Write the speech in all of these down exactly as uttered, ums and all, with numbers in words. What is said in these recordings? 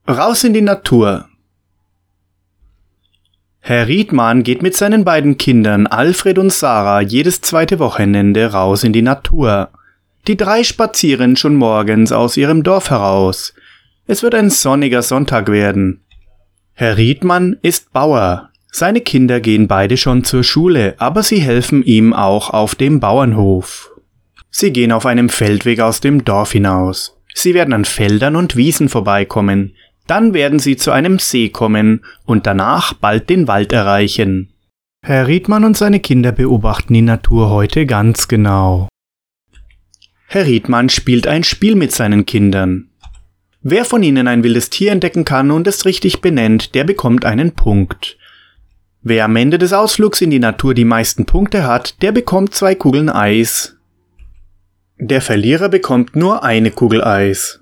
Raus in die Natur. Herr Riedmann geht mit seinen beiden Kindern Alfred und Sarah jedes zweite Wochenende raus in die Natur. Die drei spazieren schon morgens aus ihrem Dorf heraus. Es wird ein sonniger Sonntag werden. Herr Riedmann ist Bauer. Seine Kinder gehen beide schon zur Schule, aber sie helfen ihm auch auf dem Bauernhof. Sie gehen auf einem Feldweg aus dem Dorf hinaus. Sie werden an Feldern und Wiesen vorbeikommen. Dann werden sie zu einem See kommen und danach bald den Wald erreichen. Herr Riedmann und seine Kinder beobachten die Natur heute ganz genau. Herr Riedmann spielt ein Spiel mit seinen Kindern. Wer von ihnen ein wildes Tier entdecken kann und es richtig benennt, der bekommt einen Punkt. Wer am Ende des Ausflugs in die Natur die meisten Punkte hat, der bekommt zwei Kugeln Eis. Der Verlierer bekommt nur eine Kugel Eis.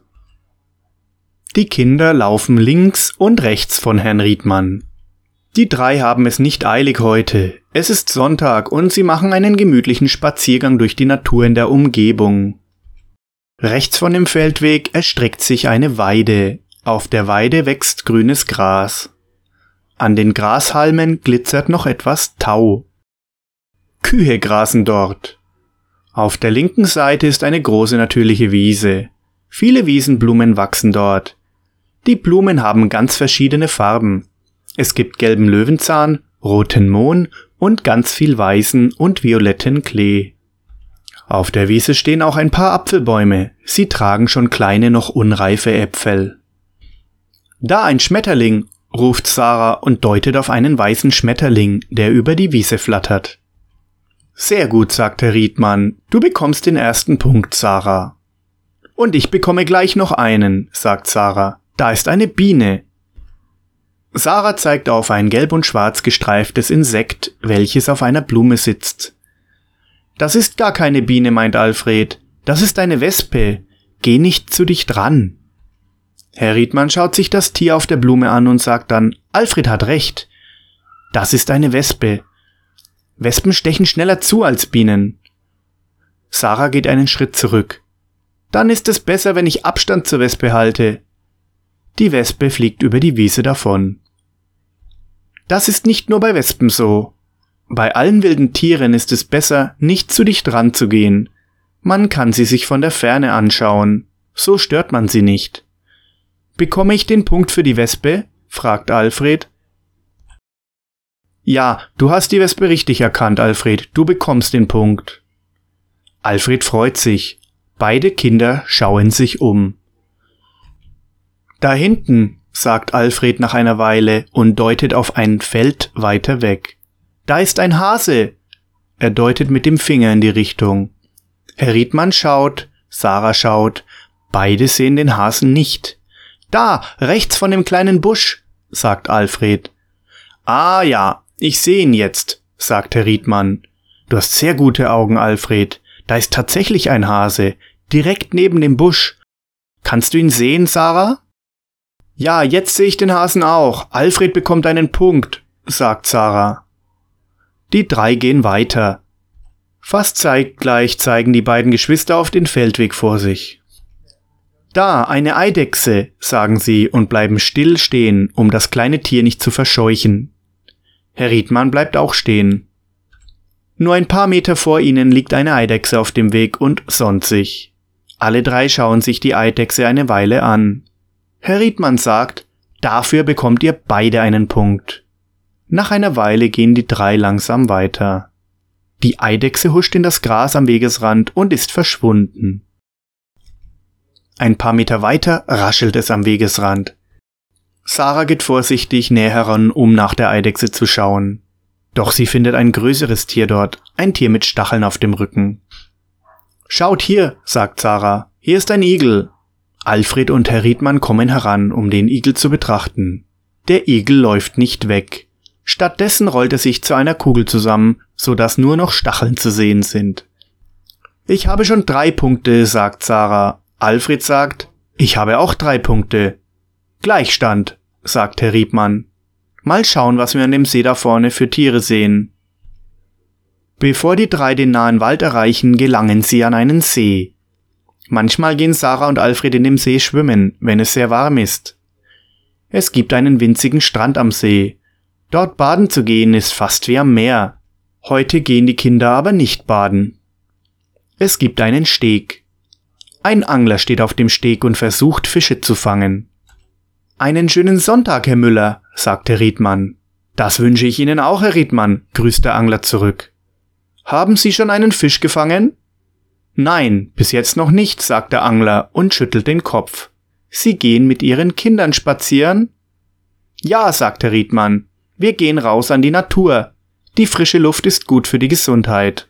Die Kinder laufen links und rechts von Herrn Riedmann. Die drei haben es nicht eilig heute. Es ist Sonntag und sie machen einen gemütlichen Spaziergang durch die Natur in der Umgebung. Rechts von dem Feldweg erstreckt sich eine Weide. Auf der Weide wächst grünes Gras. An den Grashalmen glitzert noch etwas Tau. Kühe grasen dort. Auf der linken Seite ist eine große natürliche Wiese. Viele Wiesenblumen wachsen dort. Die Blumen haben ganz verschiedene Farben. Es gibt gelben Löwenzahn, roten Mohn und ganz viel weißen und violetten Klee. Auf der Wiese stehen auch ein paar Apfelbäume. Sie tragen schon kleine, noch unreife Äpfel. Da ein Schmetterling, ruft Sarah und deutet auf einen weißen Schmetterling, der über die Wiese flattert. Sehr gut, sagt Herr Riedmann. Du bekommst den ersten Punkt, Sarah. Und ich bekomme gleich noch einen, sagt Sarah. Da ist eine Biene. Sarah zeigt auf ein gelb und schwarz gestreiftes Insekt, welches auf einer Blume sitzt. Das ist gar keine Biene, meint Alfred. Das ist eine Wespe. Geh nicht zu dicht ran. Herr Riedmann schaut sich das Tier auf der Blume an und sagt dann, Alfred hat recht. Das ist eine Wespe. Wespen stechen schneller zu als Bienen. Sarah geht einen Schritt zurück. Dann ist es besser, wenn ich Abstand zur Wespe halte. Die Wespe fliegt über die Wiese davon. Das ist nicht nur bei Wespen so. Bei allen wilden Tieren ist es besser, nicht zu dicht ranzugehen. Man kann sie sich von der Ferne anschauen. So stört man sie nicht. Bekomme ich den Punkt für die Wespe? Fragt Alfred. Ja, du hast die Wespe richtig erkannt, Alfred. Du bekommst den Punkt. Alfred freut sich. Beide Kinder schauen sich um. Da hinten, sagt Alfred nach einer Weile und deutet auf ein Feld weiter weg. Da ist ein Hase. Er deutet mit dem Finger in die Richtung. Herr Riedmann schaut, Sarah schaut. Beide sehen den Hasen nicht. Da, rechts von dem kleinen Busch, sagt Alfred. Ah ja, ich sehe ihn jetzt, sagt Herr Riedmann. Du hast sehr gute Augen, Alfred. Da ist tatsächlich ein Hase, direkt neben dem Busch. Kannst du ihn sehen, Sarah? Ja, jetzt sehe ich den Hasen auch. Alfred bekommt einen Punkt, sagt Sarah. Die drei gehen weiter. Fast zeitgleich zeigen die beiden Geschwister auf den Feldweg vor sich. Da, eine Eidechse, sagen sie und bleiben still stehen, um das kleine Tier nicht zu verscheuchen. Herr Riedmann bleibt auch stehen. Nur ein paar Meter vor ihnen liegt eine Eidechse auf dem Weg und sonnt sich. Alle drei schauen sich die Eidechse eine Weile an. Herr Riedmann sagt, dafür bekommt ihr beide einen Punkt. Nach einer Weile gehen die drei langsam weiter. Die Eidechse huscht in das Gras am Wegesrand und ist verschwunden. Ein paar Meter weiter raschelt es am Wegesrand. Sarah geht vorsichtig näher heran, um nach der Eidechse zu schauen. Doch sie findet ein größeres Tier dort, ein Tier mit Stacheln auf dem Rücken. Schaut hier, sagt Sarah, hier ist ein Igel. Alfred und Herr Riedmann kommen heran, um den Igel zu betrachten. Der Igel läuft nicht weg. Stattdessen rollt er sich zu einer Kugel zusammen, so dass nur noch Stacheln zu sehen sind. Ich habe schon drei Punkte, sagt Sarah. Alfred sagt, ich habe auch drei Punkte. Gleichstand, sagt Herr Riedmann. Mal schauen, was wir an dem See da vorne für Tiere sehen. Bevor die drei den nahen Wald erreichen, gelangen sie an einen See. Manchmal gehen Sarah und Alfred in dem See schwimmen, wenn es sehr warm ist. Es gibt einen winzigen Strand am See. Dort baden zu gehen ist fast wie am Meer. Heute gehen die Kinder aber nicht baden. Es gibt einen Steg. Ein Angler steht auf dem Steg und versucht, Fische zu fangen. »Einen schönen Sonntag, Herr Müller«, sagte Riedmann. »Das wünsche ich Ihnen auch, Herr Riedmann«, grüßt der Angler zurück. »Haben Sie schon einen Fisch gefangen?« »Nein, bis jetzt noch nicht«, sagt der Angler und schüttelt den Kopf. »Sie gehen mit Ihren Kindern spazieren?« »Ja«, sagte Riedmann, »wir gehen raus an die Natur. Die frische Luft ist gut für die Gesundheit.«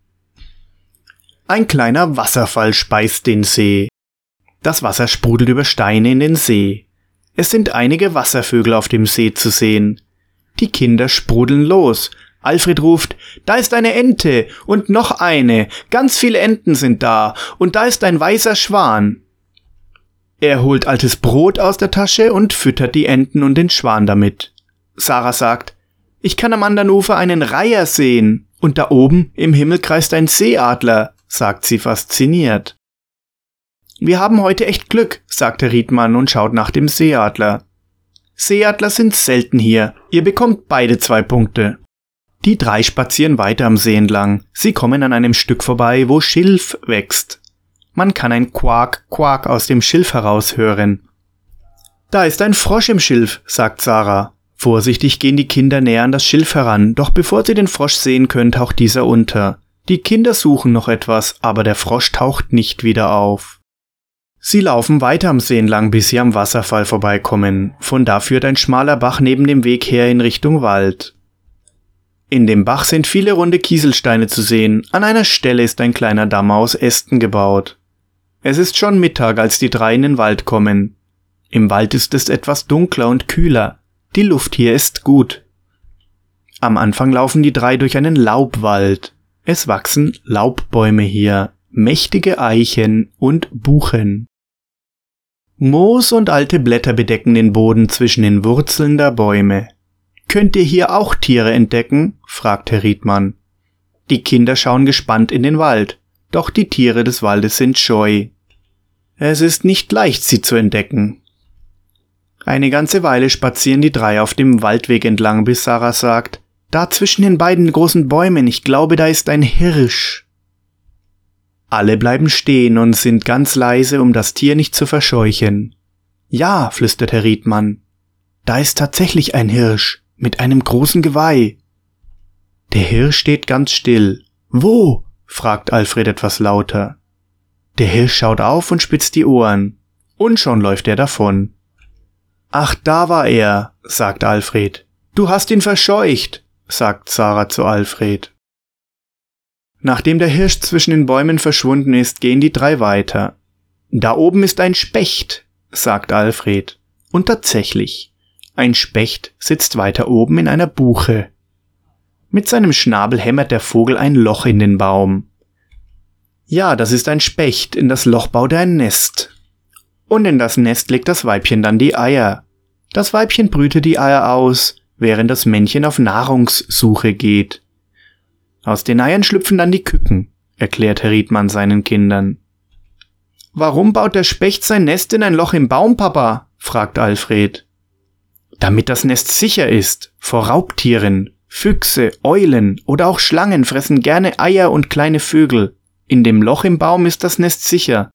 Ein kleiner Wasserfall speist den See. Das Wasser sprudelt über Steine in den See. Es sind einige Wasservögel auf dem See zu sehen. Die Kinder sprudeln los. Alfred ruft, »Da ist eine Ente und noch eine, ganz viele Enten sind da und da ist ein weißer Schwan.« Er holt altes Brot aus der Tasche und füttert die Enten und den Schwan damit. Sarah sagt, »Ich kann am anderen Ufer einen Reiher sehen und da oben im Himmel kreist ein Seeadler«, sagt sie fasziniert. »Wir haben heute echt Glück«, sagte Riedmann und schaut nach dem Seeadler. »Seeadler sind selten hier, ihr bekommt beide zwei Punkte.« Die drei spazieren weiter am See entlang. Sie kommen an einem Stück vorbei, wo Schilf wächst. Man kann ein Quak, Quak aus dem Schilf heraushören. »Da ist ein Frosch im Schilf«, sagt Sarah. Vorsichtig gehen die Kinder näher an das Schilf heran, doch bevor sie den Frosch sehen können, taucht dieser unter. Die Kinder suchen noch etwas, aber der Frosch taucht nicht wieder auf. Sie laufen weiter am See entlang, bis sie am Wasserfall vorbeikommen. Von da führt ein schmaler Bach neben dem Weg her in Richtung Wald. In dem Bach sind viele runde Kieselsteine zu sehen. An einer Stelle ist ein kleiner Damm aus Ästen gebaut. Es ist schon Mittag, als die drei in den Wald kommen. Im Wald ist es etwas dunkler und kühler. Die Luft hier ist gut. Am Anfang laufen die drei durch einen Laubwald. Es wachsen Laubbäume hier, mächtige Eichen und Buchen. Moos und alte Blätter bedecken den Boden zwischen den Wurzeln der Bäume. »Könnt ihr hier auch Tiere entdecken?« fragte Riedmann. Die Kinder schauen gespannt in den Wald, doch die Tiere des Waldes sind scheu. Es ist nicht leicht, sie zu entdecken. Eine ganze Weile spazieren die drei auf dem Waldweg entlang, bis Sarah sagt, »Da zwischen den beiden großen Bäumen, ich glaube, da ist ein Hirsch.« Alle bleiben stehen und sind ganz leise, um das Tier nicht zu verscheuchen. »Ja«, flüstert Herr Riedmann, »da ist tatsächlich ein Hirsch mit einem großen Geweih.« Der Hirsch steht ganz still. »Wo?« fragt Alfred etwas lauter. Der Hirsch schaut auf und spitzt die Ohren. Und schon läuft er davon. »Ach, da war er«, sagt Alfred. »Du hast ihn verscheucht«, sagt Sarah zu Alfred. Nachdem der Hirsch zwischen den Bäumen verschwunden ist, gehen die drei weiter. »Da oben ist ein Specht«, sagt Alfred. Und tatsächlich, ein Specht sitzt weiter oben in einer Buche. Mit seinem Schnabel hämmert der Vogel ein Loch in den Baum. Ja, das ist ein Specht, in das Loch baut er ein Nest. Und in das Nest legt das Weibchen dann die Eier. Das Weibchen brütet die Eier aus, während das Männchen auf Nahrungssuche geht. Aus den Eiern schlüpfen dann die Küken, erklärt Herr Riedmann seinen Kindern. »Warum baut der Specht sein Nest in ein Loch im Baum, Papa?« fragt Alfred. »Damit das Nest sicher ist, vor Raubtieren. Füchse, Eulen oder auch Schlangen fressen gerne Eier und kleine Vögel. In dem Loch im Baum ist das Nest sicher.«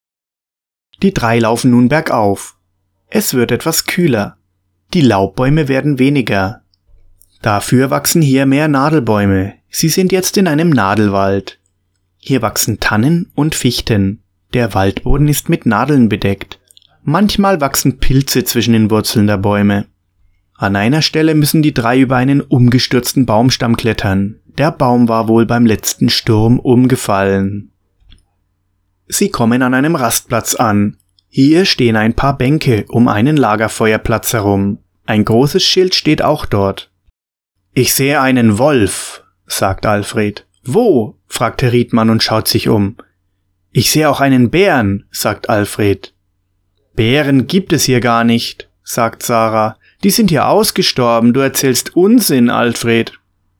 Die drei laufen nun bergauf. Es wird etwas kühler. Die Laubbäume werden weniger. Dafür wachsen hier mehr Nadelbäume. Sie sind jetzt in einem Nadelwald. Hier wachsen Tannen und Fichten. Der Waldboden ist mit Nadeln bedeckt. Manchmal wachsen Pilze zwischen den Wurzeln der Bäume. An einer Stelle müssen die drei über einen umgestürzten Baumstamm klettern. Der Baum war wohl beim letzten Sturm umgefallen. Sie kommen an einem Rastplatz an. Hier stehen ein paar Bänke um einen Lagerfeuerplatz herum. Ein großes Schild steht auch dort. »Ich sehe einen Wolf«, sagt Alfred. »Wo?« fragt Herr Riedmann und schaut sich um. »Ich sehe auch einen Bären«, sagt Alfred. »Bären gibt es hier gar nicht«, sagt Sarah. »Die sind hier ausgestorben, du erzählst Unsinn, Alfred.«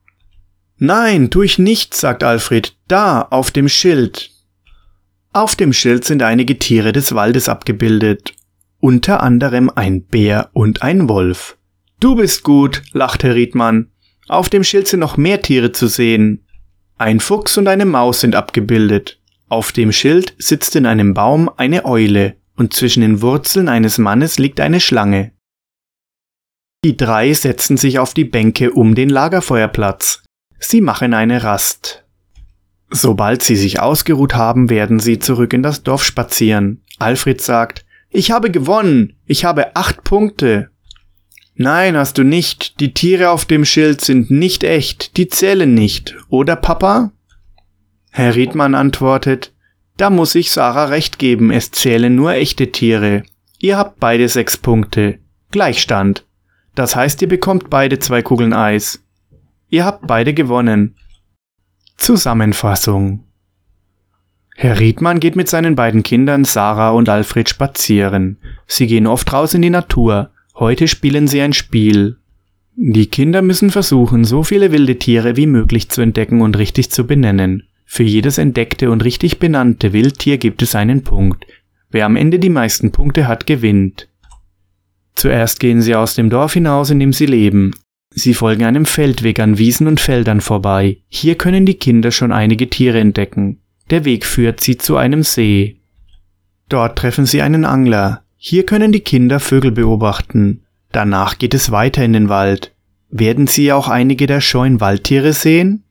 »Nein, tu ich nicht«, sagt Alfred. »Da, auf dem Schild.« Auf dem Schild sind einige Tiere des Waldes abgebildet. unter anderem ein Bär und ein Wolf. »Du bist gut«, lachte Riedmann. »Auf dem Schild sind noch mehr Tiere zu sehen. Ein Fuchs und eine Maus sind abgebildet. Auf dem Schild sitzt in einem Baum eine Eule und zwischen den Wurzeln eines Mannes liegt eine Schlange.« Die drei setzen sich auf die Bänke um den Lagerfeuerplatz. Sie machen eine Rast. Sobald sie sich ausgeruht haben, werden sie zurück in das Dorf spazieren. Alfred sagt, »Ich habe gewonnen! Ich habe acht Punkte!« »Nein, hast du nicht. Die Tiere auf dem Schild sind nicht echt. Die zählen nicht. Oder, Papa?« Herr Riedmann antwortet, »Da muss ich Sarah recht geben. Es zählen nur echte Tiere. Ihr habt beide sechs Punkte. Gleichstand. Das heißt, ihr bekommt beide zwei Kugeln Eis. Ihr habt beide gewonnen.« Zusammenfassung. Herr Riedmann geht mit seinen beiden Kindern Sarah und Alfred spazieren. Sie gehen oft raus in die Natur. Heute spielen sie ein Spiel. Die Kinder müssen versuchen, so viele wilde Tiere wie möglich zu entdecken und richtig zu benennen. Für jedes entdeckte und richtig benannte Wildtier gibt es einen Punkt. Wer am Ende die meisten Punkte hat, gewinnt. Zuerst gehen sie aus dem Dorf hinaus, in dem sie leben. Sie folgen einem Feldweg an Wiesen und Feldern vorbei. Hier können die Kinder schon einige Tiere entdecken. Der Weg führt sie zu einem See. Dort treffen sie einen Angler. Hier können die Kinder Vögel beobachten. Danach geht es weiter in den Wald. Werden sie auch einige der scheuen Waldtiere sehen?